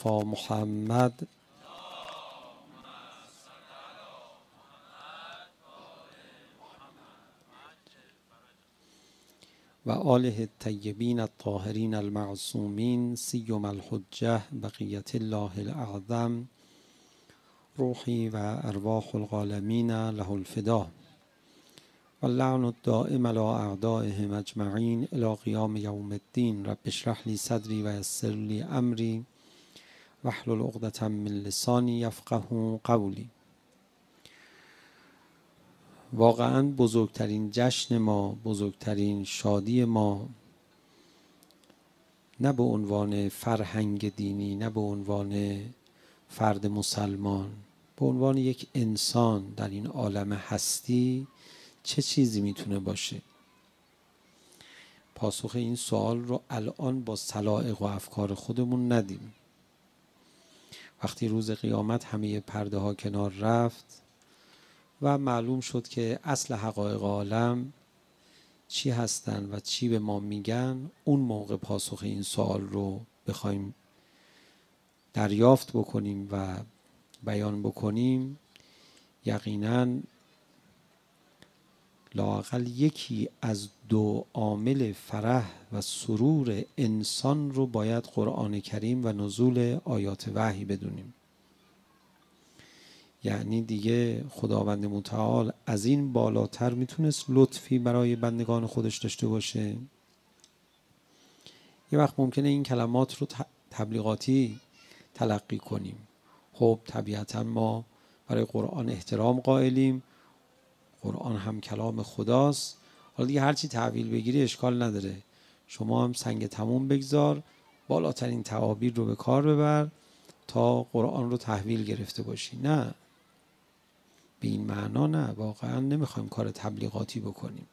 مصطفی محمد و آله الطیبین الطاهرین المعصومین سیما الحجة بقیة الله الاعظم روحی و ارواح العالمین له الفدا واللعن الدائم علی اعدائهم اجمعین الی قیام یوم الدین. رب اشرح لی صدری و یسر لی امری واحلل عقدة من لسانی یفقهوا قولی. واقعا بزرگترین جشن ما، بزرگترین شادی ما، نه به عنوان فرهنگ دینی، نه به عنوان فرد مسلمان، به عنوان یک انسان در این عالم هستی چه چیزی میتونه باشه؟ پاسخ این سوال رو الان با سلایق و افکار خودمون ندیم. وقتی روز قیامت همه پرده ها کنار رفت و معلوم شد که اصل حقایق عالم چی هستن و چی به ما میگن، اون موقع پاسخ این سوال رو بخوایم دریافت بکنیم و بیان بکنیم، یقینا لااقل یکی از دو عامل فرح و سرور انسان رو باید قرآن کریم و نزول آیات وحی بدونیم. یعنی دیگه خداوند متعال از این بالاتر میتونست لطفی برای بندگان خودش داشته باشه؟ یه وقت ممکنه این کلمات رو تبلیغاتی تلقی کنیم. خب طبیعتا ما برای قرآن احترام قائلیم، قرآن هم کلام خداست، حالا دیگه هرچی تحویل بگیری اشکال نداره، شما هم سنگ تموم بگذار، بالاترین تعابیر رو به کار ببر تا قرآن رو تحویل گرفته باشی. نه، به این معنا نه، واقعا نمیخوایم کار تبلیغاتی بکنیم.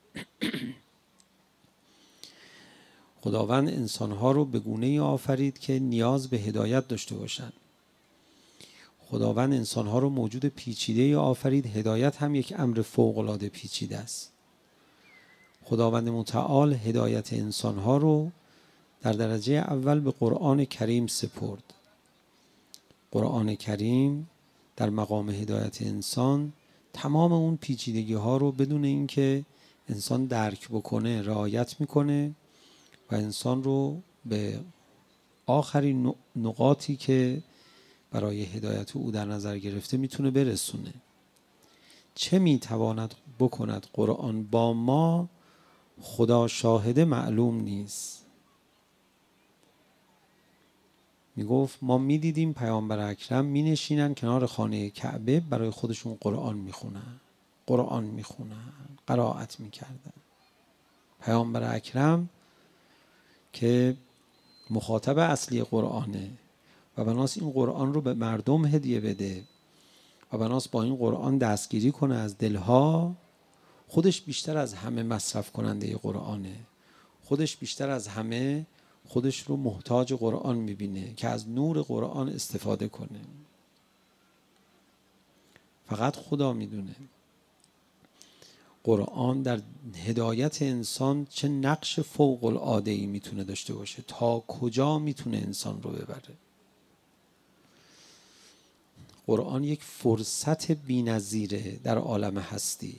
خداوند انسانها رو به گونه‌ای آفرید که نیاز به هدایت داشته باشند. خداوند انسانها رو موجود پیچیده آفرید، هدایت هم یک امر فوق‌العاده پیچیده است. خداوند متعال هدایت انسانها رو در درجه اول به قرآن کریم سپرد. قرآن کریم در مقام هدایت انسان تمام اون پیچیدگی ها رو بدون اینکه انسان درک بکنه رعایت میکنه و انسان رو به آخرین نقاطی که برای هدایت او در نظر گرفته میتونه برسونه. چه میتواند بکند قرآن با ما؟ خدا شاهده معلوم نیست. میگفت ما میدیدیم پیامبر اکرم مینشینن کنار خانه کعبه برای خودشون قرآن میخونن، قرائت میکردن. پیامبر اکرم که مخاطب اصلی قرآنه و بناس این قرآن رو به مردم هدیه بده و بناس با این قرآن دستگیری کنه از دلها، خودش بیشتر از همه مصرف کننده قرآنه، خودش بیشتر از همه خودش رو محتاج قرآن میبینه که از نور قرآن استفاده کنه. فقط خدا میدونه قرآن در هدایت انسان چه نقش فوق العاده‌ای میتونه داشته باشه، تا کجا میتونه انسان رو ببره. قرآن یک فرصت بی‌نظیره در عالم هستی.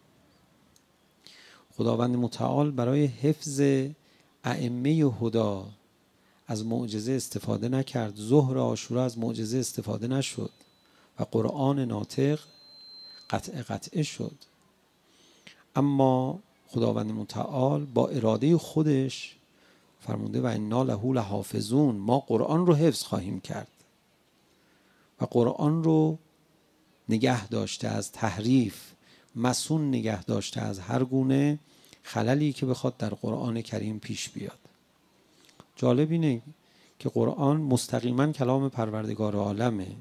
خداوند متعال برای حفظ ائمه هدا از معجزه استفاده نکرد. ظهر عاشورا از معجزه استفاده نشد و قرآن ناطق قطعه شد. اما خداوند متعال با اراده خودش فرموده و انا له لحافظون، ما قرآن رو حفظ خواهیم کرد و قرآن رو نگه داشته از تحریف، مصون نگه داشته از هر گونه خللی که بخواد در قرآن کریم پیش بیاد. جالب اینه که قرآن مستقیما کلام پروردگار عالمه.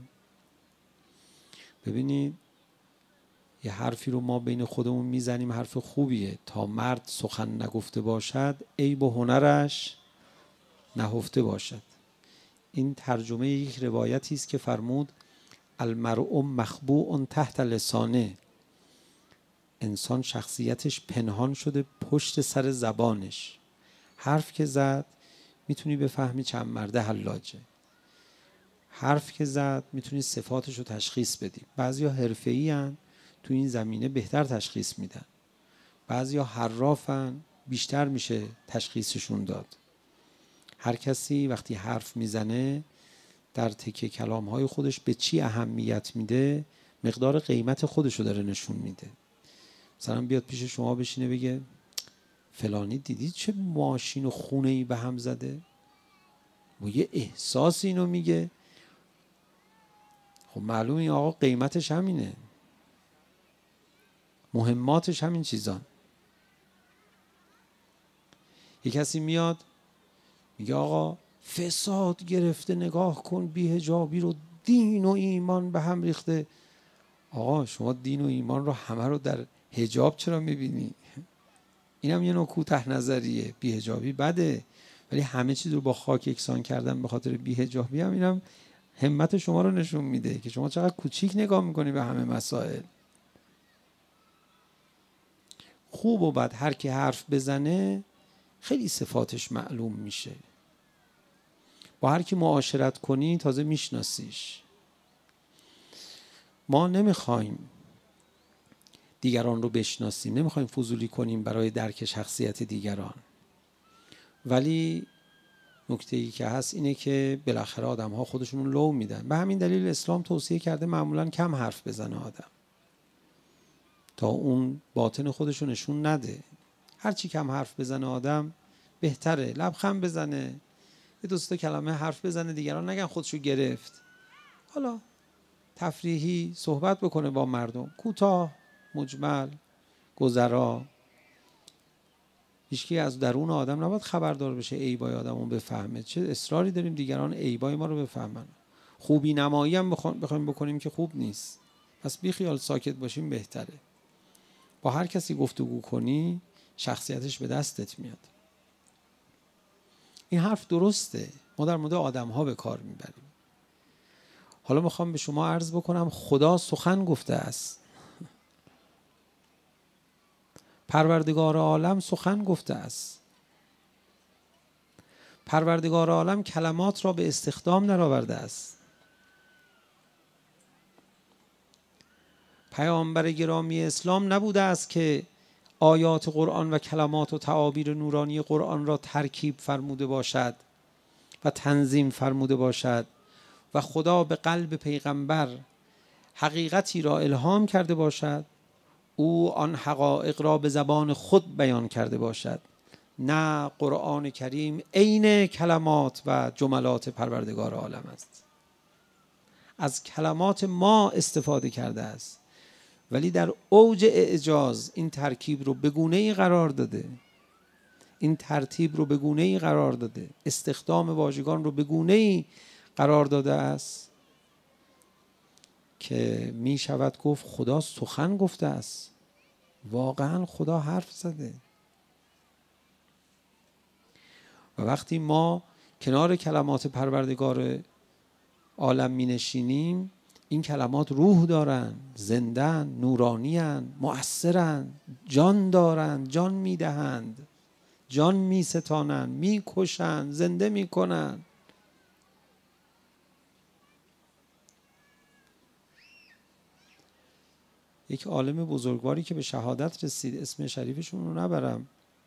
ببینید یه حرفی رو ما بین خودمون میزنیم، حرف خوبیه، تا مرد سخن نگفته باشد عیب و هنرش نهفته باشد. این ترجمه یک روایتی است که فرمود المرء مخبوء تحت لسانه، انسان شخصیتش پنهان شده پشت سر زبانش. حرف که زد میتونی بفهمی چند مرده حلاجه. حرف که زد میتونی صفاتش رو تشخیص بدی. بعضیا حرفه‌ای ان، تو این زمینه بهتر تشخیص میدن. بعضیا حرافن، بیشتر میشه تشخیصشون داد. هر کسی وقتی حرف میزنه در تکه کلامهای خودش به چی اهمیت میده، مقدار قیمت خودشو داره نشون میده. مثلا بیاد پیش شما بشینه بگه فلانی دیدید چه ماشین و خونه‌ای به هم زده؟ با یه احساس اینو میگه. خب معلومه این آقا قیمتش همینه، مهماتش همین چیزان. یه کسی میاد میگه آقا فساد گرفته، نگاه کن بی‌حجابی رو، دین و ایمان به هم ریخته. آقا شما دین و ایمان رو همه رو در حجاب چرا میبینی؟ اینم یه نوع کوته نظریه. بی‌حجابی بده، ولی همه چیز رو با خاک یکسان کردن به خاطر بی‌حجابی هم، اینم همت شما رو نشون میده که شما چقدر کوچیک نگاه میکنی به همه مسائل. خوب و بد هر کی حرف بزنه خیلی صفاتش معلوم میشه. با هر کی معاشرت کنی تازه میشناسیش. ما نمیخوایم دیگران رو بشناسیم، نمیخوایم فضولی کنیم برای درک شخصیت دیگران، ولی نکته‌ای که هست اینه که بالاخره آدم‌ها خودشون رو لو میدن. به همین دلیل اسلام توصیه کرده معمولاً کم حرف بزنه آدم، تا اون باطن خودشو نشون نده. هرچی کم حرف بزنه آدم بهتره. لبخند بزنه، یه دوستا کلمه حرف بزنه، دیگران نگن خودشو گرفت. حالا تفریحی صحبت بکنه با مردم، کوتاه، مجمل، گذرا. هیچکی از درون آدم نباید خبردار بشه عیبای آدمو بفهمه. چه اصراری داریم دیگران عیبای ما رو بفهمن؟ خوبی نمایی هم بخوایم بکنیم که خوب نیست. پس بی خیال ساکت باشیم بهتره. با هر کسی گفتگو کنی شخصیتش به دستت میاد. این حرف درسته، ما در مورد آدم‌ها به کار میبریم. حالا میخوام به شما عرض بکنم خدا سخن گفته است. پروردگار عالم سخن گفته است. پروردگار عالم کلمات را به استخدام درآورده است. پیامبر گرامی اسلام نبوده است که آیات قرآن و کلمات و تعابیر نورانی قرآن را ترکیب فرموده باشد و تنظیم فرموده باشد و خدا به قلب پیغمبر حقیقتی را الهام کرده باشد، او آن حقایق را به زبان خود بیان کرده باشد. نه، قرآن کریم عین کلمات و جملات پروردگار عالم است. از کلمات ما استفاده کرده است، ولی در اوج اعجاز این ترکیب رو به گونه‌ای قرار داده، این ترتیب رو به گونه‌ای قرار داده، استخدام واژگان رو به گونه‌ای قرار داده است که می شود گفت خدا سخن گفته است. واقعا خدا حرف زده. و وقتی ما کنار کلمات پروردگار عالم می نشینیم، این کلمات روح دارن، زندن، نورانیان، مؤثرن، جان دارن، جان می دهند، جان می ستانن، می کشن، زنده می کنن. یک عالم بزرگواری که به شهادت رسید، اسم شریفشون رو نبرم،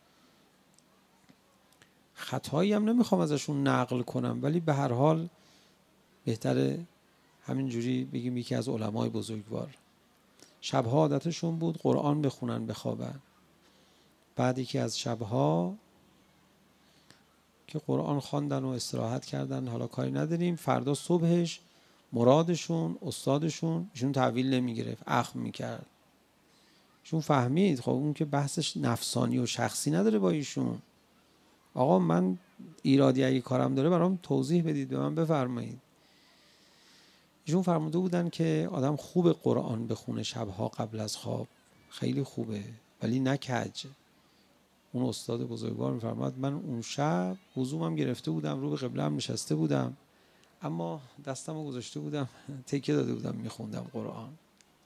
خطایی هم نمیخوام ازشون نقل کنم، ولی به هر حال بهتره همینجوری بگیم یکی از علمای بزرگوار. شبها عادتشون بود قرآن بخونن بخوابن. بعد یکی از شبها که قرآن خواندن و استراحت کردن، حالا کاری نداریم، فردا صبحش مرادشون استادشون ایشون تحویل نمیگرفت، اخم میکرد. ایشون فهمید خب اون که بحثش نفسانی و شخصی نداره با ایشون. آقا من ایرادی اگه کارم داره برام توضیح بدید، به من بفرمایید. ایشون فرموده بودن که آدم خوب قرآن بخونه شبها قبل از خواب، خیلی خوبه، ولی نه کج. اون استاد بزرگوار میفرماد من اون شب وضومم گرفته بودم، رو به قبله هم نشسته بودم، اما دستمو گذاشته بودم تکیه داده بودم میخوندم قرآن.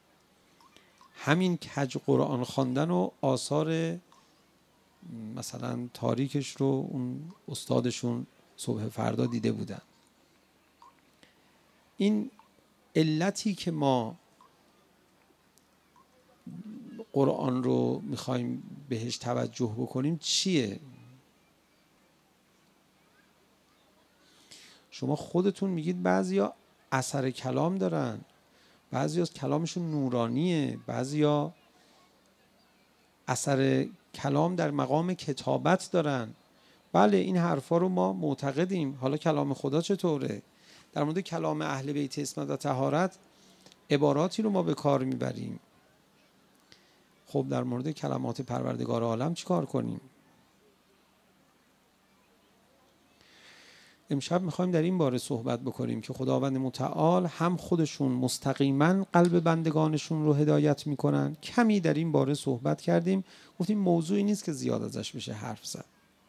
همین کج قرآن خواندن و آثار مثلا تاریکش رو اون استادشون صبح فردا دیده بودن. این علتی که ما قرآن رو میخوایم بهش توجه بکنیم چیه؟ شما خودتون میگید بعضیا اثر کلام دارن، بعضیا کلامشون نورانیه، بعضیا اثر کلام در مقام کتابت دارن. بله این حرفا رو ما معتقدیم. حالا کلام خدا چطوره؟ در مورد کلام اهل بیت عصمت و طهارت عباراتی رو ما به کار میبریم. خب در مورد کلمات پروردگار عالم چی کار کنیم؟ امشب میخوایم در این باره صحبت بکنیم که خداوند متعال هم خودشون مستقیما قلب بندگانشون رو هدایت میکنن. کمی در این باره صحبت کردیم، گفتیم موضوعی نیست که زیاد ازش بشه حرف زد.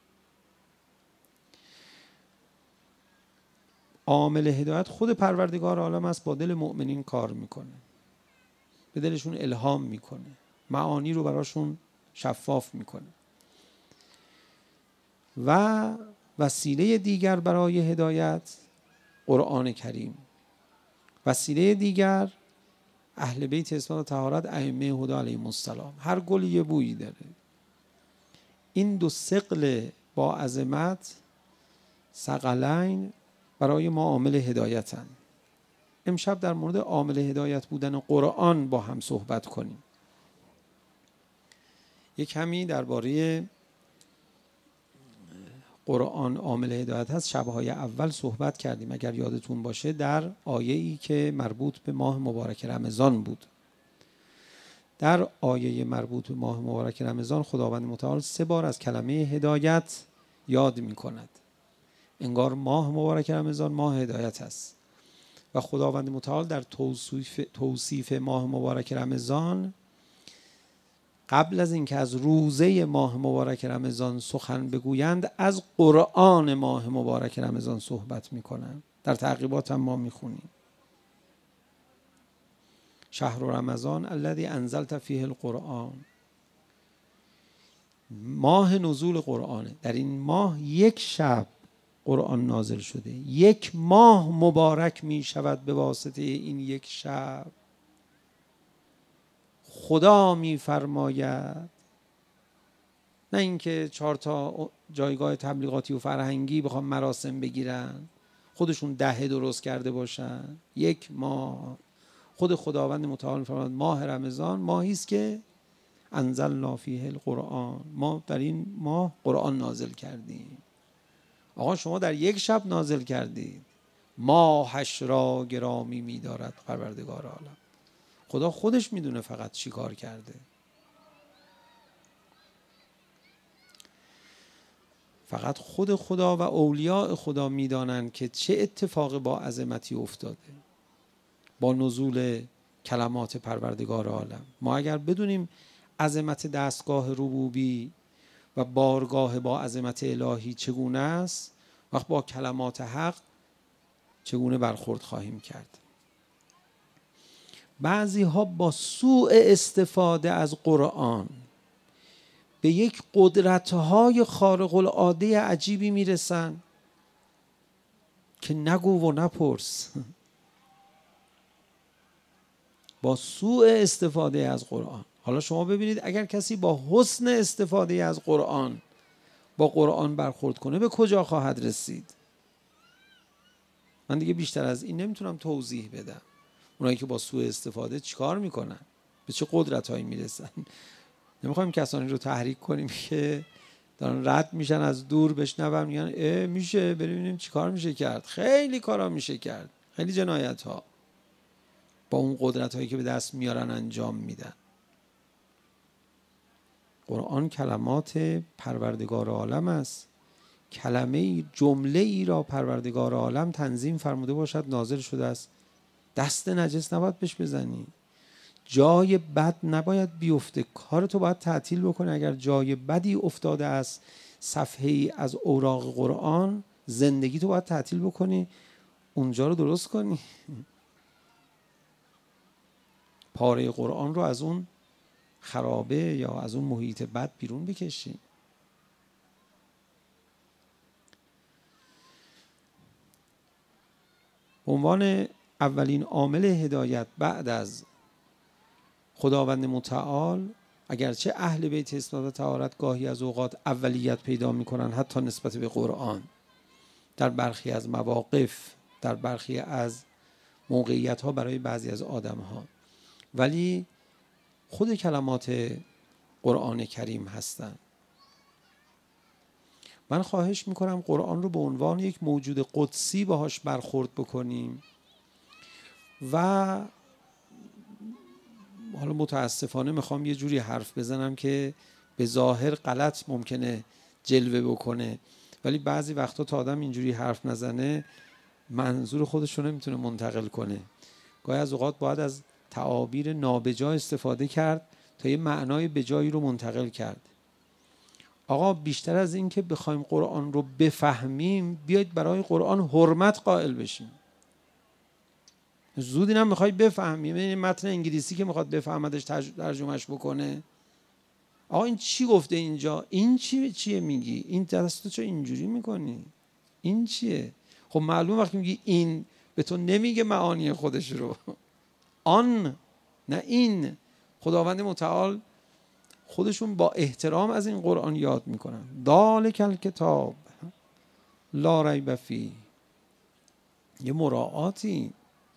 عامل هدایت خود پروردگار عالم است، با دل مؤمنین کار میکنه، به دلشون الهام میکنه، معانی رو براشون شفاف میکنه. و وسیله دیگر برای هدایت قرآن کریم، وسیله دیگر اهل بیت عصمت و طهارت ائمه هدی علیهم السلام. هر گل یه بویی داره. این دو ثقل با عظمت، ثقلین، برای ما عامل هدایتن. امشب در مورد عامل هدایت بودن قرآن با هم صحبت کنیم. یک کمی درباره قرآن عامل هدایت هست شب‌های اول صحبت کردیم، اگر یادتون باشه، در آیه‌ای که مربوط به ماه مبارک رمضان بود. در آیه مربوط به ماه مبارک رمضان خداوند متعال 3 بار از کلمه هدایت یاد می‌کند. انگار ماه مبارک رمضان ماه هدایت است و خداوند متعال در توصیف ماه مبارک رمضان قبل از اینکه از روزه ماه مبارک رمضان سخن بگویند از قرآن ماه مبارک رمضان صحبت میکنند. در تعقیبات هم ما میخونیم شهر رمضان الذی انزلت فیه القرآن، ماه نزول قرآنه. در این ماه یک شب قرآن نازل شده، یک ماه مبارک می شود به واسطه این یک شب. خدا می فرماید، نه اینکه 4 تا جایگاه تبلیغاتی و فرهنگی بخوام مراسم بگیرن، خودشون دهه درست کرده باشن. یک ماه. خود خداوند متعال فرماید ماه رمضان ماهی است که انزلنا فیه القرآن، ما در این ماه قرآن نازل کردیم. آقا شما در یک شب نازل کردید. ماهش را گرامی می‌دارد پروردگار عالم. خدا خودش میدونه فقط چی کار کرده. فقط خود خدا و اولیاء خدا میدانند که چه اتفاق با عظمتی افتاده با نزول کلمات پروردگار عالم. ما اگر بدونیم عظمت دستگاه ربوبی و بارگاه با عظمت الهی چگونه است، وقت با کلمات حق چگونه برخورد خواهیم کرد. بعضی ها با سوء استفاده از قرآن به یک قدرت‌های خارق العاده عجیبی میرسن که نگو و نپرس. با سوء استفاده از قرآن. حالا شما ببینید اگر کسی با حسن استفاده از قرآن با قرآن برخورد کنه به کجا خواهد رسید؟ من دیگه بیشتر از این نمیتونم توضیح بدم. اونایی که با سوء استفاده چیکار میکنن؟ به چه قدرت‌هایی میرسن؟ نمیخوایم کسانی رو تحریک کنیم که دارن رد میشن از دور بشنون میگن میشه ببینیم چیکار میشه کرد. خیلی کارا میشه کرد، خیلی جنایت ها با اون قدرت هایی که به دست میارن انجام میدن. قرآن کلمات پروردگار عالم است. کلمه جمله ای را پروردگار عالم تنظیم فرموده باشد نازل شده است. دست نجس نباید بهش بزنی، جای بد نباید بیفته، کارتو باید تعطیل بکنی. اگر جای بدی افتاده است صفحه ای از اوراق قرآن، زندگی تو باید تعطیل بکنی، اونجا رو درست کنی. پاره قرآن رو از اون خرابه یا از اون محیط بد بیرون بکشی. به عنوان اولین عامل هدایت بعد از خداوند متعال، اگرچه اهل بیت اصلاح و طهارت گاهی از اوقات اولیت پیدا میکنن حتی نسبت به قرآن در برخی از مواقف، در برخی از موقعیت ها برای بعضی از آدم ها، ولی خود کلمات قرآن کریم هستند. من خواهش میکنم قرآن رو به عنوان یک موجود قدسی باهاش برخورد بکنیم و حالا متاسفانه میخوام یه جوری حرف بزنم که به ظاهر غلط ممکنه جلوه بکنه، ولی بعضی وقتا تا آدم اینجوری حرف نزنه منظور خودش رو نمیتونه منتقل کنه. گاهی از اوقات باید از تعابیر نابجا استفاده کرد تا یه معنای بجایی رو منتقل کرد. آقا بیشتر از این که بخوایم قرآن رو بفهمیم، بیاید برای قرآن حرمت قائل بشیم. زود اینم میخوای بفهمیم، این متن انگلیسی که میخواد بفهمدش ترجمهش بکنه، آقا این چی گفته اینجا؟ این چیه میگی؟ این دستو چه اینجوری میکنی؟ این چیه؟ خب معلوم وقتی میگی این به تو نمیگه معانی خودش رو. آن نه این. خداوند متعال خودشون با احترام از این قرآن یاد میکنن. ذالک الکتاب لا ریب فیه. یه مراعاتی.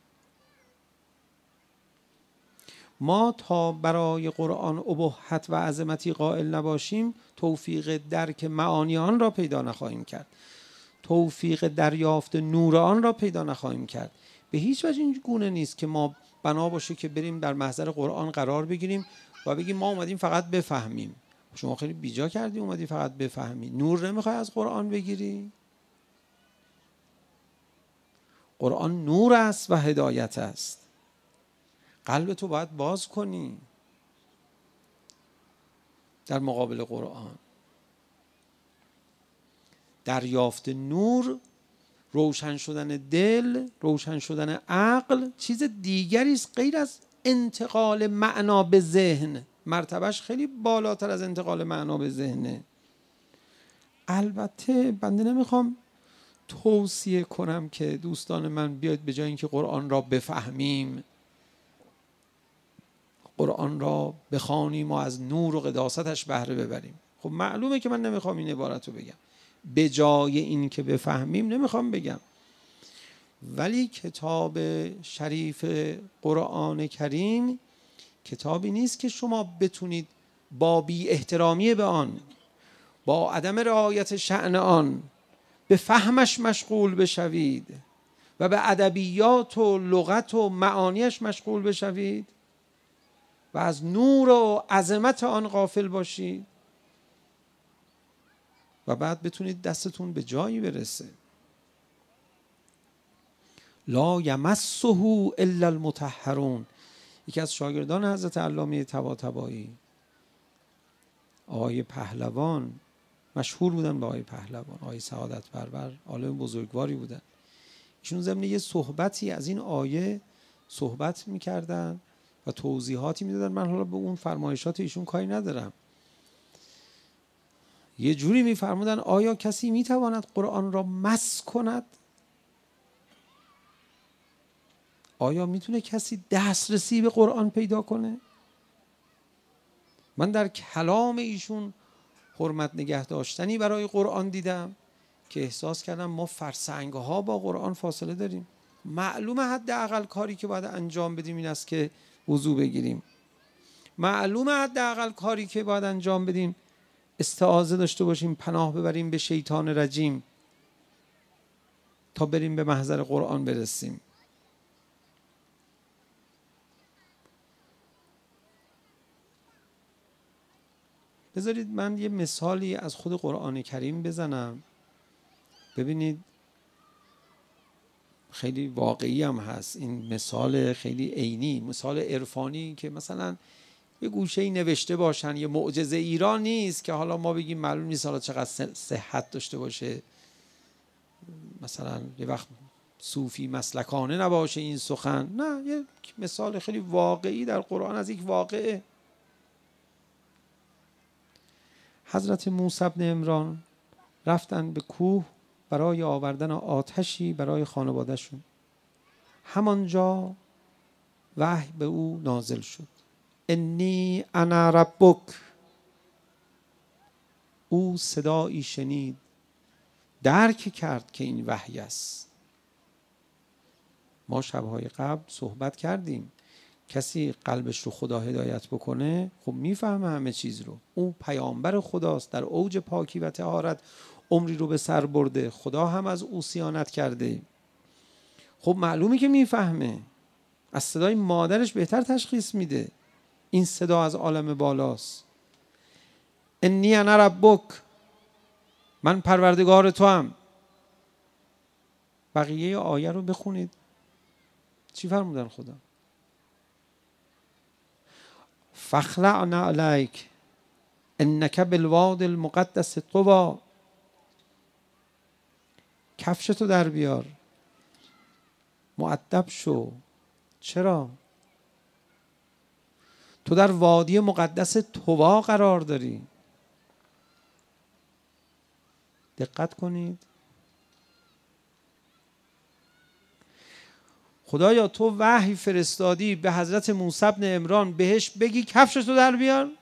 ما تا برای قرآن ابهت و عظمتی قائل نباشیم توفیق درک معانی آن را پیدا نخواهیم کرد، توفیق دریافت نور آن را پیدا نخواهیم کرد. به هیچ وجه این گونه نیست که ما بنا باشه که بریم در محضر قرآن قرار بگیریم و بگیم ما اومدیم فقط بفهمیم. شما خیلی بیجا کردی اومدی فقط بفهمی. نور نمیخوای از قرآن بگیری؟ قرآن نور است و هدایت است. قلب تو باید باز کنی در مقابل قرآن. دریافت نور، روشن شدن دل، روشن شدن عقل چیز دیگری است غیر از انتقال معنا به ذهن. مرتبهش خیلی بالاتر از انتقال معنا به ذهنه. البته بنده نمیخوام توصیه کنم که دوستان من بیاید به جای اینکه قرآن را بفهمیم، قرآن را بخوانیم و از نور و قداستش بهره ببریم. خب معلومه که من نمیخوام این عبارت رو بگم. به جای این که بفهمیم نمیخوام بگم، ولی کتاب شریف قرآن کریم کتابی نیست که شما بتونید با بی احترامی به آن، با عدم رعایت شأن آن به فهمش مشغول بشوید و به ادبیات و لغت و معانیش مشغول بشوید و از نور و عظمت آن غافل باشید و بعد بتونید دستتون به جایی برسه. لا یمسه الا المطهرون. یکی از شاگردان حضرت علامه طباطبایی، آقای پهلوان، مشهور بودن به آقای پهلوان، آقای سعادت پرور، عالم بزرگواری بودن. ایشون ضمن یه صحبتی از این آیه صحبت میکردن و توضیحاتی میدادن. من حالا به اون فرمایشات ایشون کاری ندارم. یه جوری میفرمودن آیا کسی میتواند قرآن را مس کند؟ آیا میتونه کسی دسترسی به قرآن پیدا کنه؟ من در کلام ایشون حرمت نگه داشتنی برای قرآن دیدم که احساس کردم ما فرسنگ‌ها با قرآن فاصله داریم. معلومه حداقل کاری که باید انجام بدیم این است که وضو بگیریم. معلومه حداقل کاری که باید انجام بدیم استعاذه داشته باشیم، پناه ببریم به شیطان رجیم تا بریم به محضر قرآن برسیم. بذارید من یه مثالی از خود قرآن کریم بزنم، ببینید خیلی واقعی هم هست. این مثال خیلی عینی، مثال عرفانی که مثلا یه گوشه‌ای نوشته باشن، یه معجزه ایران نیست که حالا ما بگیم معلوم نیست حالا چقدر صحت داشته باشه، مثلا یه وقت صوفی مسلکانه نباشه این سخن. نه، یه مثال خیلی واقعی در قرآن از یک واقعه. حضرت موسی بن عمران رفتن به کوه برای آوردن آتشی برای خانوادهشون. همانجا وحی به او نازل شد. انی انا ربک. او صدایی شنید، درک کرد که این وحی است. ما شبهای قبل صحبت کردیم کسی قلبش رو خدا هدایت بکنه خب میفهمه همه چیز رو. او پیامبر خداست، در اوج پاکی و طهارت عمری رو به سر برده، خدا هم از او صیانت کرده. خب معلومه که میفهمه، از صدای مادرش بهتر تشخیص میده این صدا از عالم بالاست. انی انا ربک، من پروردگار تو هم. بقیه آیه رو بخونید چی فرمودن خدا؟ فاخلعنا علیک انک بالواد المقدس طوی. کفشتو در بیار، مؤدب شو. چرا؟ تو در وادی مقدس طوی قرار داری. دقت کنید، خدایا تو وحی فرستادی به حضرت موسی بن عمران بهش بگی کفشتو در بیار؟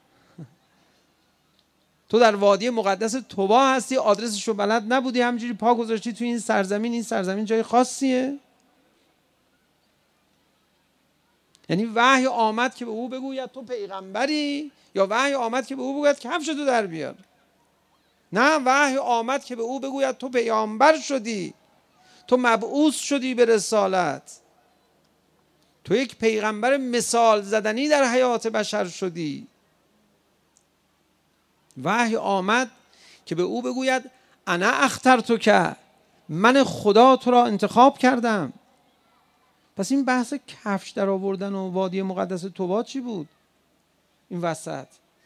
تو در وادی مقدس طوی هستی، آدرسش رو بلد نبودی، همجوری پا گذاشتی تو این سرزمین. این سرزمین جای خاصیه؟ یعنی وحی آمد که به او بگوید تو پیغمبری، یا وحی آمد که به او بگوید کفشتو در بیار؟ نه، وحی آمد که به او بگوید تو پیامبر شدی، تو مبعوث شدی به رسالت، تو یک پیغمبر مثال زدنی در حیات بشر شدی. وحی آمد که به او بگوید انا اخترتک، من خدا تو را انتخاب کردم. پس این بحث کفش در آوردن و وادی مقدس طوی چی بود این وسط؟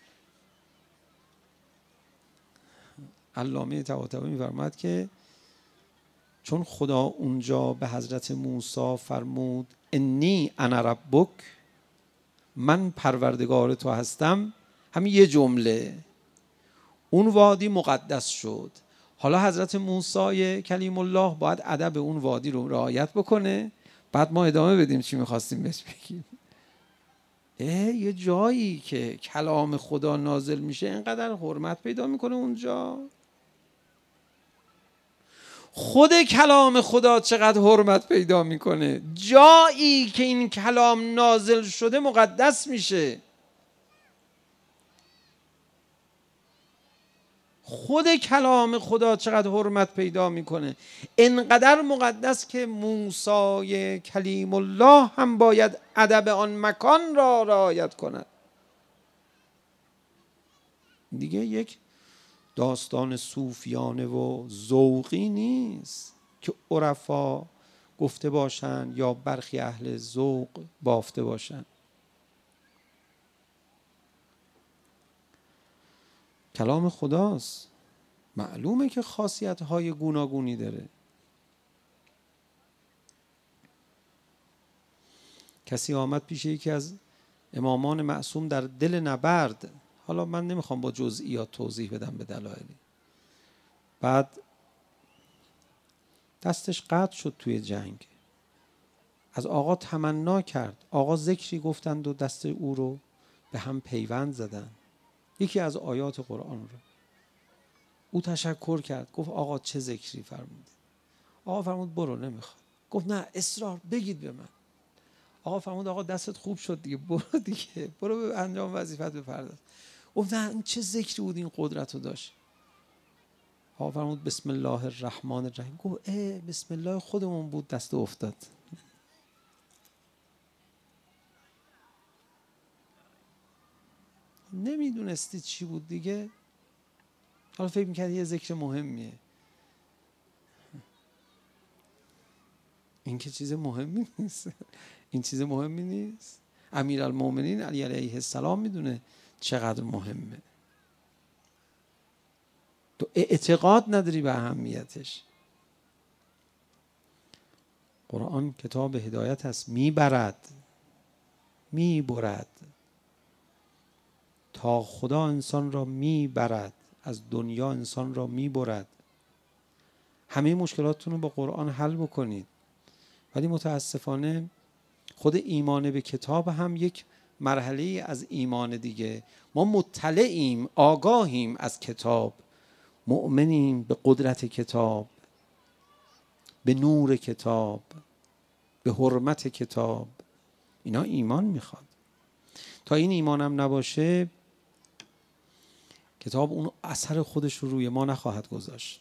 علامه طباطبایی می‌فرماید که چون خدا اونجا به حضرت موسی فرمود انی انا ربک، من پروردگار تو هستم، همین یه جمله اون وادی مقدس شد. حالا حضرت موسی کلیم الله باید ادب اون وادی رو رعایت بکنه. بعد ما ادامه بدیم چی میخواستیم بهش بگیم. یه جایی که کلام خدا نازل میشه اینقدر حرمت پیدا میکنه اونجا. خود کلام خدا چقدر حرمت پیدا میکنه. جایی که این کلام نازل شده مقدس میشه. خود کلام خدا چقدر حرمت پیدا میکنه. اینقدر مقدس که موسی کلیم الله هم باید ادب آن مکان را رعایت کند. دیگه یک داستان صوفیانه و ذوقی نیست که عرفا گفته باشن یا برخی اهل ذوق بافته باشن. کلام خداست، معلومه که خاصیت‌های گوناگونی داره. کسی آمد پیش یکی از امامان معصوم در دل نبرد، حالا من نمیخوام با جزئیات توضیح بدم به دلایلی، بعد دستش قطع شد توی جنگ، از آقا تمنا کرد، آقا ذکری گفتند و دست او رو به هم پیوند زدن، یکی از آیات قرآن رو. او تشکر کرد، گفت آقا چه ذکری فرمودید؟ آقا فرمود برو، نمیخواد. گفت نه اصرار بگید به من. آقا فرمود آقا دستت خوب شد دیگه، برو دیگه، برو به انجام وظیفت بپرداز. گفت نه این چه ذکری بود این قدرت رو داشت؟ آقا فرمود بسم الله الرحمن الرحیم. گفت بسم الله خودمون بود دست افتاد. نمیدونستی چی بود دیگه، حالا فکر میکردی یه ذکر مهمیه. این که چیز مهمی نیست. این چیز مهمی نیست. امیرالمومنین علی علیه السلام میدونه چقدر مهمه. تو اعتقاد نداری به اهمیتش. قرآن کتاب هدایت هست، میبرد تا خدا انسان را میبرد، از دنیا انسان را میبرد. همه مشکلاتتون رو با قرآن حل بکنید. ولی متاسفانه خود ایمان به کتاب هم یک مرحله از ایمان دیگه. ما مطلعیم، آگاهیم از کتاب، مؤمنیم به قدرت کتاب، به نور کتاب، به حرمت کتاب. اینا ایمان میخواد. تا این ایمانم نباشه کتاب اون اثر خودش رو روی ما نخواهد گذاشت.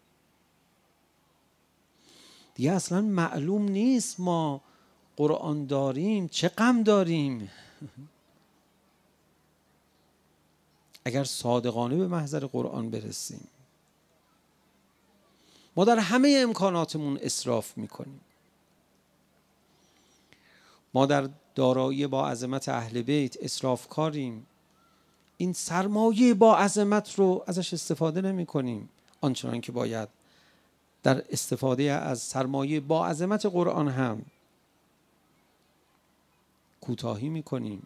دیگه اصلا معلوم نیست ما قرآن داریم چه غم داریم. اگر صادقانه به محضر قرآن برسیم، ما در همه امکاناتمون اسراف میکنیم. ما در دارایی با عظمت اهل بیت اسراف کاریم. این سرمایه با عظمت رو ازش استفاده نمی کنیم آنچنان که باید. در استفاده از سرمایه با عظمت قرآن هم کوتاهی می کنیم.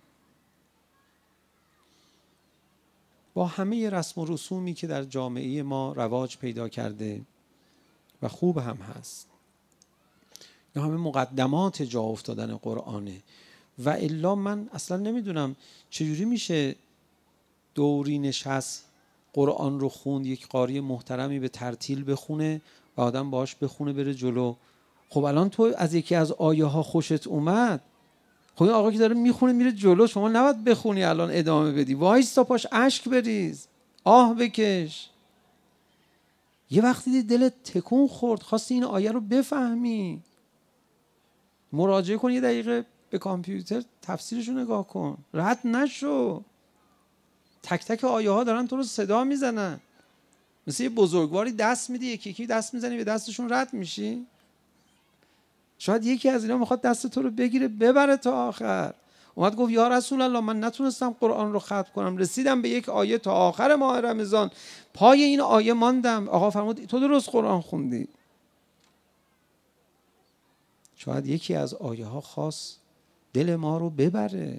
با همه رسم و رسومی که در جامعه ما رواج پیدا کرده و خوب هم هست، یا همه مقدمات جا افتادن قرآنه. و الا من اصلا نمیدونم چجوری میشه دوری نشست قرآن رو خوند، یک قاری محترمی به ترتیل بخونه و آدم باش بخونه بره جلو. خب الان تو از یکی از آیه ها خوشت اومد، خب این آقا که داره میخونه میره جلو، شما نباید بخونی الان ادامه بدی، وایستا پاش اشک بریز، آه بکش. یه وقتی دلت تکون خورد خواستی این آیه رو بفهمی، مراجعه کن، یه دقیقه به کامپیوتر تفسیرش رو نگاه کن، رد نشو. تک تک آیه ها دارن تو رو صدا میزنن. مثل یه بزرگواری دست میدی، یکی یکی دست میزنی، به دستشون رد میشی. شاید یکی از اینا میخواد دست تو رو بگیره ببره تا آخر. اومد گفت یا رسول الله من نتونستم قرآن رو ختم کنم، رسیدم به یک آیه تا آخر ماه رمضان، پای این آیه ماندم. آقا فرمود تو درست قرآن خوندی. شاید یکی از آیه ها خاص دل ما رو ببره.